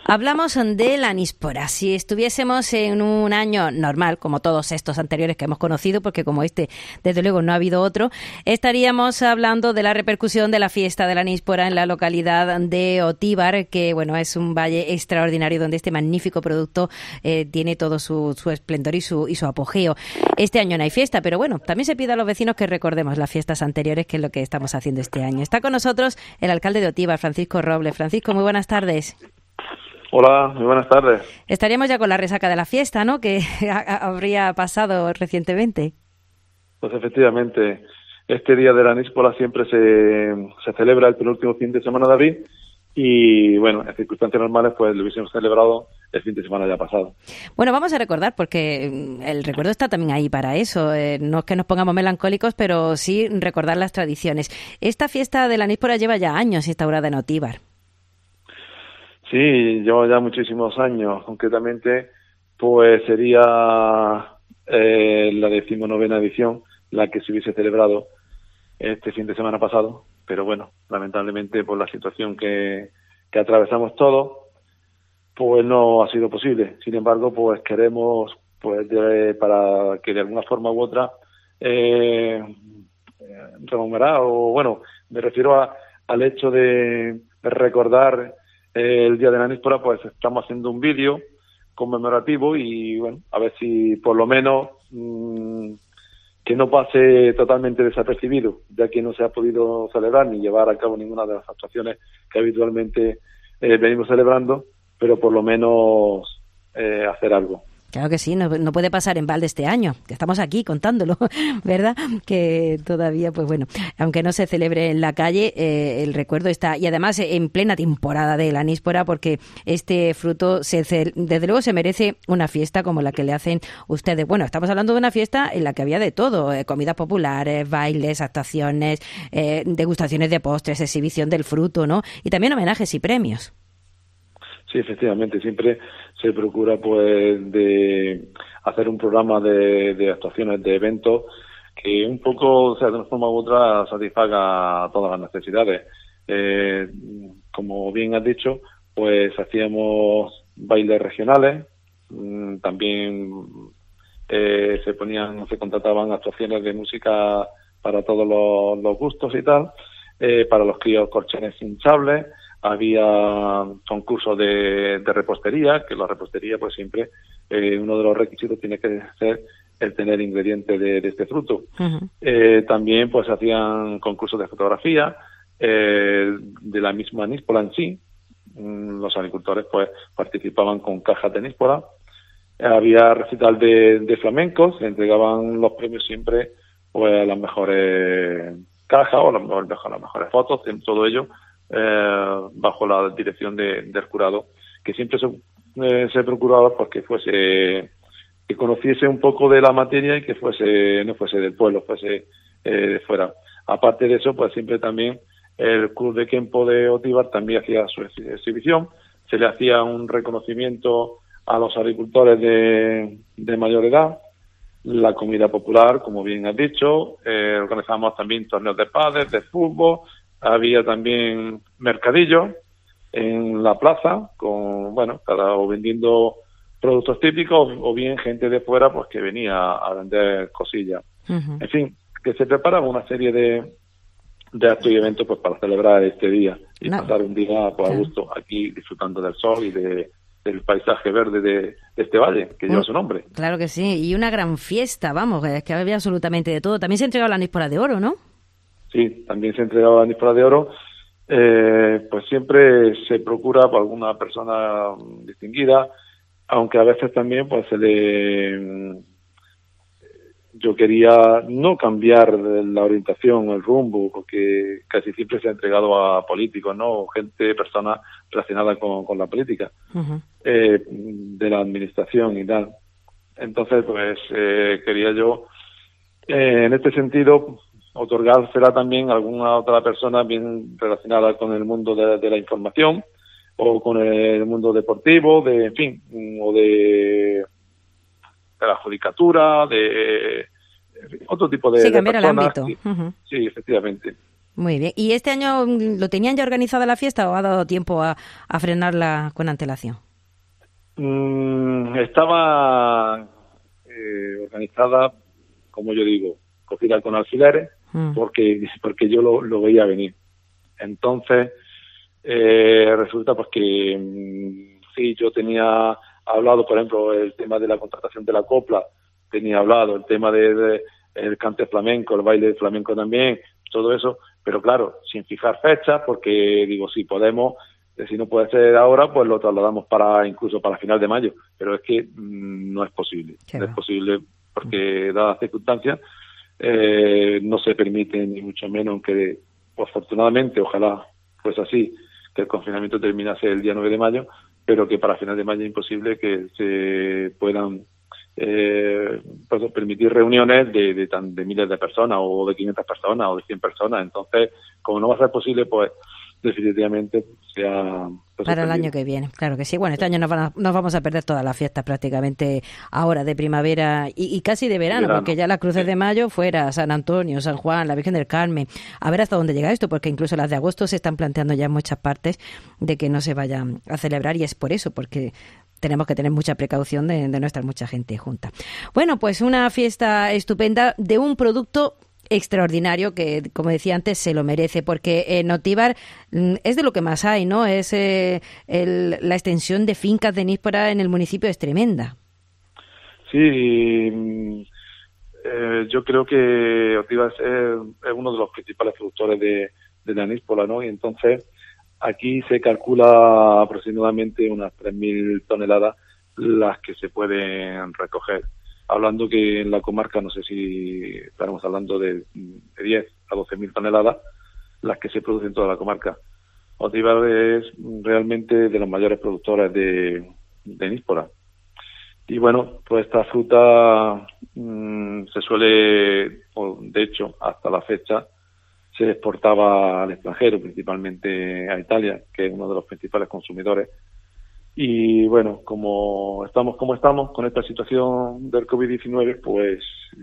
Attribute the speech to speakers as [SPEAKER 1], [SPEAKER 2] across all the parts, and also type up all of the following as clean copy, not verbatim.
[SPEAKER 1] Hablamos de la aníspora. Si estuviésemos en un año normal, como todos estos anteriores que hemos conocido, porque como este, desde luego, no ha habido otro, estaríamos hablando de la repercusión de la fiesta de la aníspora en la localidad de Otíbar, que bueno, es un valle extraordinario donde este magnífico producto tiene todo su esplendor y su apogeo. Este año no hay fiesta, pero bueno, también se pide a los vecinos que recordemos las fiestas anteriores, que es lo que estamos haciendo este año. Está con nosotros el alcalde de Otíbar, Francisco Robles. Francisco, muy buenas tardes.
[SPEAKER 2] Hola, muy buenas tardes.
[SPEAKER 1] Estaríamos ya con la resaca de la fiesta, ¿no?, que habría pasado recientemente.
[SPEAKER 2] Pues efectivamente, este día de la aníspora siempre se celebra el penúltimo fin de semana de abril y, bueno, en circunstancias normales pues lo hubiésemos celebrado el fin de semana ya pasado.
[SPEAKER 1] Bueno, vamos a recordar, porque el recuerdo está también ahí para eso. No es que nos pongamos melancólicos, pero sí recordar las tradiciones. Esta fiesta de la aníspora lleva ya años instaurada en Otíbar.
[SPEAKER 2] Sí, llevo ya muchísimos años, concretamente pues sería la 19ª edición la que se hubiese celebrado este fin de semana pasado, pero bueno, lamentablemente por la situación que atravesamos todos, pues no ha sido posible. Sin embargo, pues queremos, pues para que de alguna forma u otra rememorar, o bueno, me refiero al hecho de recordar el día de la aníspora, pues estamos haciendo un vídeo conmemorativo y bueno, a ver si por lo menos que no pase totalmente desapercibido, ya que no se ha podido celebrar ni llevar a cabo ninguna de las actuaciones que habitualmente venimos celebrando, pero por lo menos hacer algo.
[SPEAKER 1] Claro que sí, no puede pasar en balde este año, que estamos aquí contándolo, ¿verdad? Que todavía, pues bueno, aunque no se celebre en la calle, el recuerdo está, y además en plena temporada de la aníspora, porque este fruto, desde luego, se merece una fiesta como la que le hacen ustedes. Bueno, estamos hablando de una fiesta en la que había de todo, comidas populares, bailes, actuaciones, degustaciones de postres, exhibición del fruto, ¿no? Y también homenajes y premios.
[SPEAKER 2] Sí, efectivamente, siempre se procura pues de hacer un programa de actuaciones, de eventos que un poco, o sea, de una forma u otra satisfaga todas las necesidades. Como bien has dicho, pues hacíamos bailes regionales, también se contrataban actuaciones de música para todos los gustos y tal, para los críos colchones hinchables. Había concursos de repostería, que la repostería pues siempre uno de los requisitos tiene que ser el tener ingredientes de este fruto. Uh-huh. También pues hacían concursos de fotografía de la misma aníspora en sí. Los agricultores pues participaban con cajas de aníspora. Había recital de flamencos, se entregaban los premios siempre pues a las mejores cajas o las mejores fotos, en todo ello bajo la dirección del jurado, que siempre se procuraba porque que conociese un poco de la materia y que no fuese del pueblo, fuese de fuera. Aparte de eso, pues siempre también el Club de Kempo de Otíbar también hacía su exhibición, se le hacía un reconocimiento a los agricultores de mayor edad, la comida popular, como bien has dicho, organizamos también torneos de pádel, de fútbol. Había también mercadillos en la plaza, o vendiendo productos típicos, o bien gente de fuera pues que venía a vender cosillas. Uh-huh. En fin, que se preparaba una serie de actos y eventos pues para celebrar este día y pasar un día pues, a gusto aquí disfrutando del sol y del paisaje verde de este valle que lleva su nombre.
[SPEAKER 1] Claro que sí, y una gran fiesta, vamos, es que había absolutamente de todo. También se entregaba la aníspora de oro, ¿no?
[SPEAKER 2] Sí, también se entregaba la aníspora de oro. Pues siempre se procura por alguna persona distinguida, aunque a veces también pues yo quería no cambiar la orientación, el rumbo, porque casi siempre se ha entregado a políticos, ¿no? Personas relacionadas con la política, uh-huh. De la administración y tal. Entonces, pues quería yo, en este sentido, otorgársela también a alguna otra persona bien relacionada con el mundo de la información o con el mundo deportivo, en fin, o de la judicatura, de otro tipo de
[SPEAKER 1] cambiar
[SPEAKER 2] personas.
[SPEAKER 1] el ámbito. Uh-huh.
[SPEAKER 2] Sí, efectivamente.
[SPEAKER 1] Muy bien. ¿Y este año lo tenían ya organizada la fiesta o ha dado tiempo a frenarla con antelación?
[SPEAKER 2] Estaba organizada, como yo digo, cogida con alfileres, porque yo lo veía venir. Entonces, resulta pues que sí, yo tenía hablado, por ejemplo, el tema de la contratación de la copla, tenía hablado el tema de el cante flamenco, el baile flamenco también, todo eso, pero claro, sin fijar fechas, porque digo, si podemos, si no puede ser ahora, pues lo trasladamos incluso para final de mayo, pero es que no es posible, no es posible porque dadas las circunstancias no se permite ni mucho menos, aunque pues, afortunadamente, ojalá fuese así, que el confinamiento terminase el día 9 de mayo, pero que para final de mayo es imposible que se puedan pues permitir reuniones de miles de personas o de 500 personas o de 100 personas. Entonces, como no va a ser posible, pues definitivamente sea
[SPEAKER 1] para el año que viene, claro que sí. Bueno, este año nos vamos a perder todas las fiestas prácticamente ahora de primavera y casi de verano, porque ya las cruces de mayo fuera, San Antonio, San Juan, la Virgen del Carmen, a ver hasta dónde llega esto, porque incluso las de agosto se están planteando ya en muchas partes de que no se vayan a celebrar y es por eso, porque tenemos que tener mucha precaución de no estar mucha gente junta. Bueno, pues una fiesta estupenda de un producto extraordinario que, como decía antes, se lo merece, porque en Otíbar es de lo que más hay, ¿no? Es la extensión de fincas de níspora en el municipio es tremenda.
[SPEAKER 2] Sí, yo creo que Otíbar es uno de los principales productores de la níspora, ¿no? Y entonces aquí se calcula aproximadamente unas 3.000 toneladas las que se pueden recoger. Hablando que en la comarca, no sé si estaremos hablando de 10 a 12.000 toneladas, las que se producen en toda la comarca. Otíbar es realmente de los mayores productores de níspora. Y bueno, pues esta fruta se suele, de hecho, hasta la fecha, se exportaba al extranjero, principalmente a Italia, que es uno de los principales consumidores. Y bueno, como estamos con esta situación del COVID-19, pues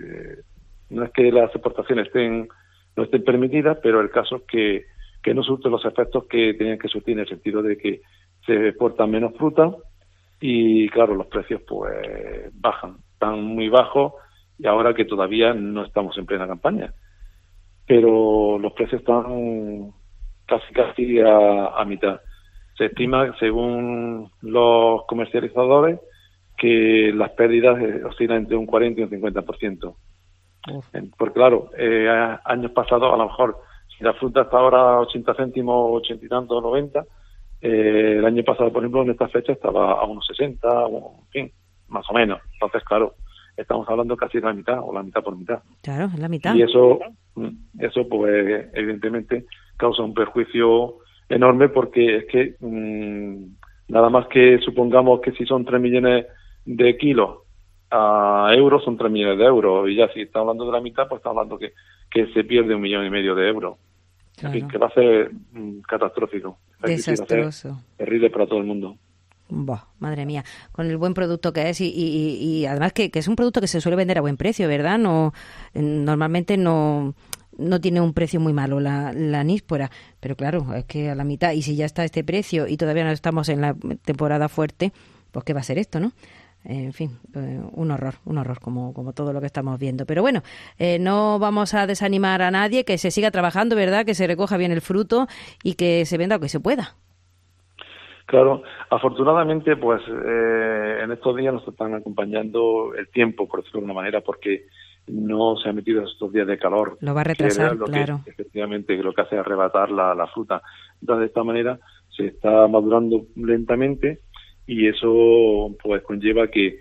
[SPEAKER 2] no es que las exportaciones no estén permitidas, pero el caso es que no surten los efectos que tenían que surtir, en el sentido de que se exporta menos fruta y claro, los precios pues bajan, están muy bajos y ahora que todavía no estamos en plena campaña, pero los precios están casi a mitad. Se estima, según los comercializadores, que las pérdidas oscilan entre un 40 y un 50%. Porque claro, años pasados, a lo mejor, si la fruta está ahora a 80 céntimos, 80 y tantos, 90, el año pasado, por ejemplo, en esta fecha estaba a unos 60, en fin, más o menos. Entonces, claro, estamos hablando casi de la mitad, o la mitad por mitad.
[SPEAKER 1] Claro, es la mitad.
[SPEAKER 2] Y eso pues, evidentemente, causa un perjuicio enorme, porque es que nada más que supongamos que si son 3 millones de kilos a euros, son 3 millones de euros, y ya si está hablando de la mitad, pues está hablando que se pierde 1,5 millones de euros. Claro. En fin, que va a ser catastrófico.
[SPEAKER 1] Desastroso.
[SPEAKER 2] Va a ser terrible para todo el mundo.
[SPEAKER 1] Buah, madre mía, con el buen producto que es y además que es un producto que se suele vender a buen precio, ¿verdad? Normalmente no tiene un precio muy malo la níspora, pero claro, es que a la mitad, y si ya está este precio y todavía no estamos en la temporada fuerte, pues ¿qué va a ser esto, no? En fin, un horror como todo lo que estamos viendo. Pero bueno, no vamos a desanimar a nadie, que se siga trabajando, ¿verdad? Que se recoja bien el fruto y que se venda lo que se pueda.
[SPEAKER 2] Claro, afortunadamente, pues en estos días nos están acompañando el tiempo, por decirlo de alguna manera, porque no se han metido estos días de calor.
[SPEAKER 1] Lo va a retrasar,
[SPEAKER 2] claro. Que, efectivamente, lo que hace es arrebatar la fruta. Entonces, de esta manera se está madurando lentamente y eso pues conlleva que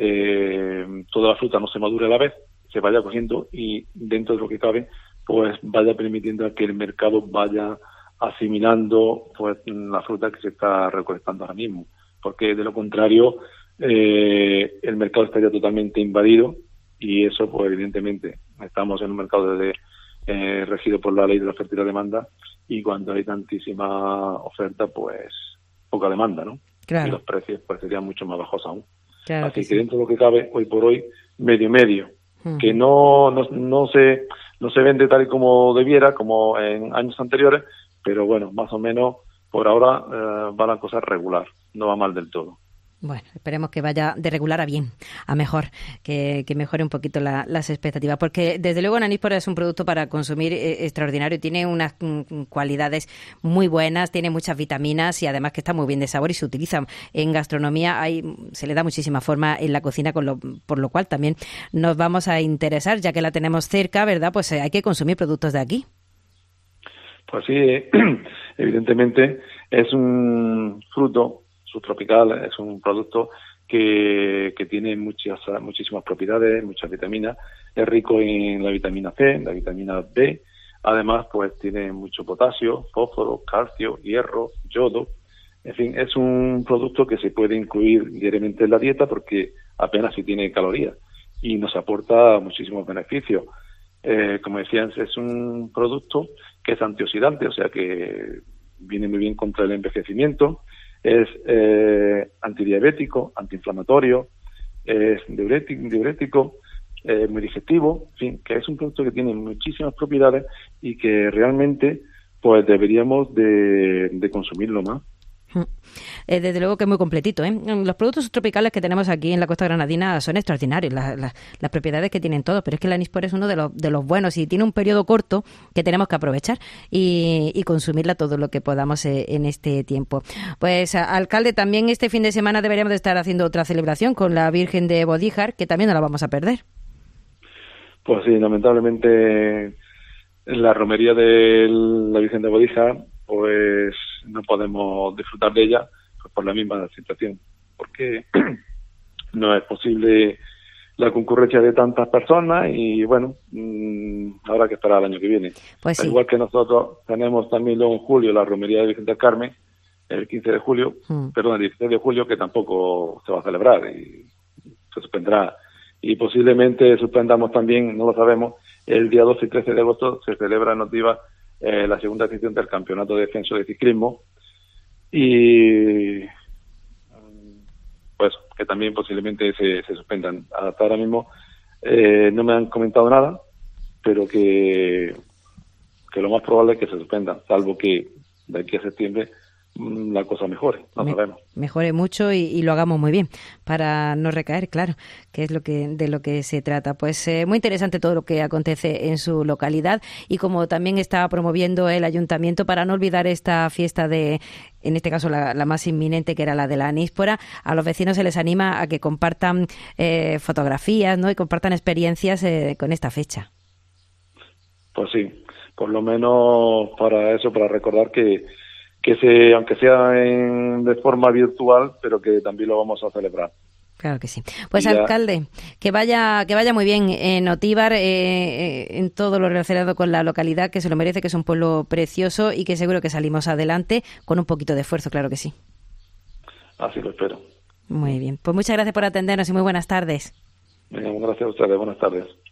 [SPEAKER 2] toda la fruta no se madure a la vez, se vaya cogiendo y dentro de lo que cabe, pues vaya permitiendo que el mercado vaya asimilando pues la fruta que se está recolectando ahora mismo, porque de lo contrario el mercado estaría totalmente invadido y eso pues evidentemente estamos en un mercado regido por la ley de la oferta y la demanda, y cuando hay tantísima oferta pues poca demanda, ¿no? Claro. Y los precios pues serían mucho más bajos aún. Claro. Así que dentro de lo que cabe, hoy por hoy, medio, que no No se vende tal y como debiera, como en años anteriores, pero bueno, más o menos por ahora va la cosa regular, no va mal del todo.
[SPEAKER 1] Bueno, esperemos que vaya de regular a bien, a mejor, que mejore un poquito las expectativas, porque desde luego Aníspora es un producto para consumir extraordinario, tiene unas cualidades muy buenas, tiene muchas vitaminas y además que está muy bien de sabor y se utiliza en gastronomía, se le da muchísima forma en la cocina, por lo cual también nos vamos a interesar, ya que la tenemos cerca, ¿verdad? Pues hay que consumir productos de aquí.
[SPEAKER 2] Pues sí, evidentemente es un fruto subtropical, es un producto que tiene muchísimas propiedades, muchas vitaminas, es rico en la vitamina C, en la vitamina B, además pues tiene mucho potasio, fósforo, calcio, hierro, yodo, en fin, es un producto que se puede incluir diariamente en la dieta porque apenas si tiene calorías y nos aporta muchísimos beneficios. Como decían, es un producto que es antioxidante, o sea que viene muy bien contra el envejecimiento, es antidiabético, antiinflamatorio, es diurético, muy digestivo, en fin, que es un producto que tiene muchísimas propiedades y que realmente pues deberíamos de consumirlo más.
[SPEAKER 1] Desde luego que es muy completito, ¿eh? Los productos tropicales que tenemos aquí en la costa granadina son extraordinarios, las propiedades que tienen todos, pero es que el Aníspora es uno de los buenos y tiene un periodo corto que tenemos que aprovechar y consumirla todo lo que podamos en este tiempo. Pues, alcalde, también este fin de semana deberíamos de estar haciendo otra celebración con la Virgen de Bodíjar, que también no la vamos a perder.
[SPEAKER 2] Pues sí, lamentablemente en la romería de la Virgen de Bodíjar pues no podemos disfrutar de ella pues por la misma situación, porque no es posible la concurrencia de tantas personas y bueno, habrá que esperar al año que viene.
[SPEAKER 1] Pues sí.
[SPEAKER 2] Al igual que nosotros tenemos también luego en julio la romería de Virgen del Carmen, el 15 de julio, perdón, el 16 de julio, que tampoco se va a celebrar y se suspenderá. Y posiblemente suspendamos también, no lo sabemos, el día 12 y 13 de agosto se celebra en Notiva la segunda edición del Campeonato de Descenso de Ciclismo y pues que también posiblemente se suspendan. Hasta ahora mismo no me han comentado nada, pero que lo más probable es que se suspendan, salvo que de aquí a septiembre la cosa mejore, no sabemos.
[SPEAKER 1] Mejore mucho y lo hagamos muy bien para no recaer, claro, que es de lo que se trata. Pues muy interesante todo lo que acontece en su localidad y como también está promoviendo el ayuntamiento para no olvidar esta fiesta en este caso la más inminente, que era la de la Aníspora, a los vecinos se les anima a que compartan fotografías, ¿no? Y compartan experiencias con esta fecha.
[SPEAKER 2] Pues sí, por lo menos para eso, para recordar que aunque sea de forma virtual, pero que también lo vamos a celebrar.
[SPEAKER 1] Claro que sí. Pues alcalde, que vaya muy bien en Otíbar, en todo lo relacionado con la localidad, que se lo merece, que es un pueblo precioso y que seguro que salimos adelante con un poquito de esfuerzo, claro que sí.
[SPEAKER 2] Así lo espero.
[SPEAKER 1] Muy bien. Pues muchas gracias por atendernos y muy buenas tardes.
[SPEAKER 2] Gracias a ustedes. Buenas tardes.